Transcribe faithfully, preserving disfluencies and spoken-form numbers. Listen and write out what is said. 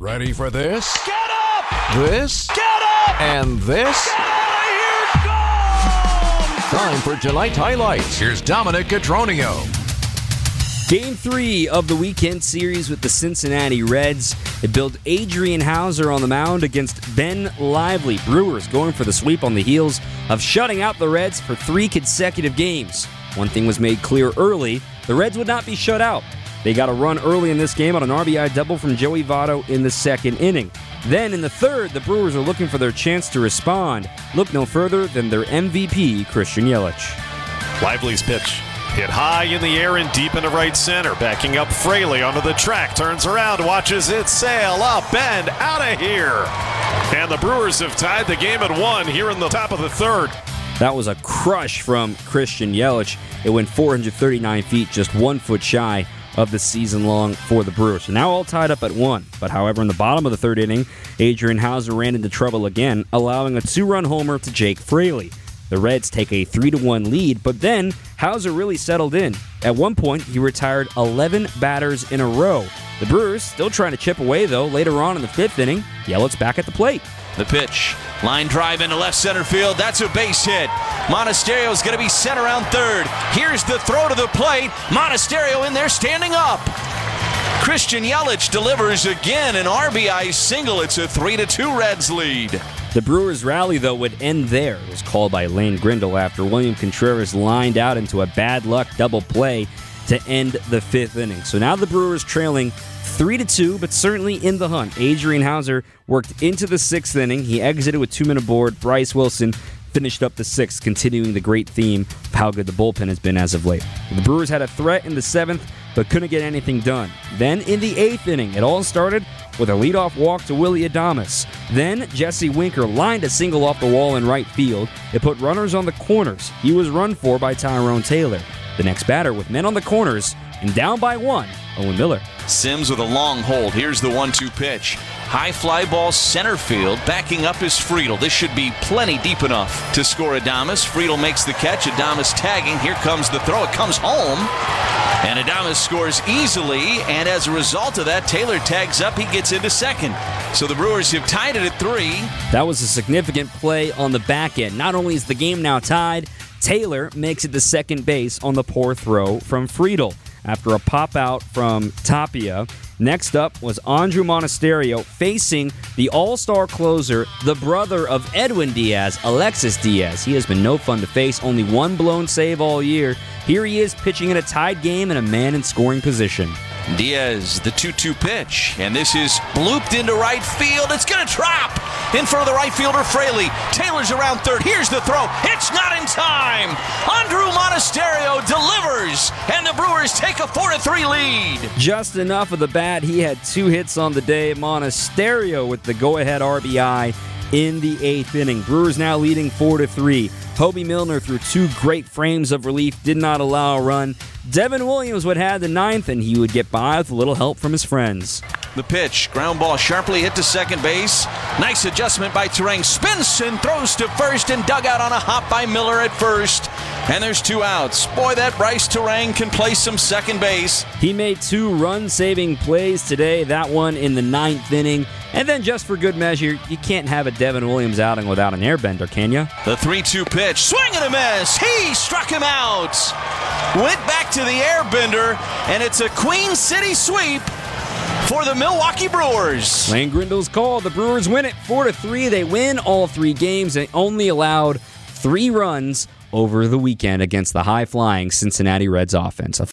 Ready for this? Get up! This? Get up! And this? Get out of here! Go! Time for tonight's highlights. Here's Dominic Cotroneo. Game three of the weekend series with the Cincinnati Reds. It built Adrian Hauser on the mound against Ben Lively. Brewers going for the sweep on the heels of shutting out the Reds for three consecutive games. One thing was made clear early: the Reds would not be shut out. They got a run early in this game on an R B I double from Joey Votto in the second inning. Then in the third, the Brewers are looking for their chance to respond. Look no further than their M V P, Christian Yelich. Lively's pitch hit high in the air and deep into right center. Backing up Fraley onto the track. Turns around, watches it sail up and out of here. And the Brewers have tied the game at one here in the top of the third. That was a crush from Christian Yelich. It went four hundred thirty-nine feet, just one foot shy of the season long for the Brewers. So now all tied up at one. But however, in the bottom of the third inning, Adrian Hauser ran into trouble again, allowing a two-run homer to Jake Fraley. The Reds take a three to one lead, but then Hauser really settled in. At one point, he retired eleven batters in a row. The Brewers still trying to chip away, though. Later on in the fifth inning, Yelich back at the plate. The pitch. Line drive into left center field. That's a base hit. Monasterio's going to be sent around third. Here's the throw to the plate. Monasterio in there standing up. Christian Yelich delivers again an R B I single. It's a three to two Reds lead. The Brewers' rally, though, would end there. It was called by Lane Grindle after William Contreras lined out into a bad luck double play to end the fifth inning. So now the Brewers trailing three to two, but certainly in the hunt. Adrian Hauser worked into the sixth inning. He exited with two men aboard. Bryce Wilson finished up the sixth, continuing the great theme of how good the bullpen has been as of late. The Brewers had a threat in the seventh, but couldn't get anything done. Then in the eighth inning, it all started with a leadoff walk to Willy Adames. Then Jesse Winker lined a single off the wall in right field. It put runners on the corners. He was run for by Tyrone Taylor. The next batter with men on the corners and down by one, Owen Miller. Sims with a long hold. Here's the one two pitch. High fly ball center field. Backing up is Friedl. This should be plenty deep enough to score Adames. Friedl makes the catch. Adames tagging. Here comes the throw. It comes home. And Adames scores easily. And as a result of that, Taylor tags up. He gets into second. So the Brewers have tied it at three. That was a significant play on the back end. Not only is the game now tied, Taylor makes it to second base on the poor throw from Friedl after a pop-out from Tapia. Next up was Andrew Monasterio facing the all-star closer, the brother of Edwin Diaz, Alexis Diaz. He has been no fun to face, only one blown save all year. Here he is pitching in a tied game and a man in scoring position. Diaz, the two two pitch, and this is blooped into right field. It's going to drop in front of the right fielder, Fraley. Taylor's around third. Here's the throw. It's not in time. Andrew Monasterio delivers, and the Brewers take a four to three lead. Just enough of the bat. He had two hits on the day. Monasterio with the go-ahead R B I in the eighth inning. Brewers now leading four to three. Hobie Milner threw two great frames of relief, did not allow a run. Devin Williams would have the ninth, and he would get by with a little help from his friends. The pitch, ground ball sharply hit to second base. Nice adjustment by Terang. Spins and throws to first and dug out on a hop by Miller at first. And there's two outs. Boy, that Bryce Terang can play some second base. He made two run-saving plays today, that one in the ninth inning. And then just for good measure, you can't have a Devin Williams outing without an airbender, can you? The three two pitch, swing and a miss. He struck him out. Went back to the airbender, and it's a Queen City sweep for the Milwaukee Brewers. Lane Grindle's call. The Brewers win it four to three. They win all three games. They only allowed three runs over the weekend against the high-flying Cincinnati Reds offense.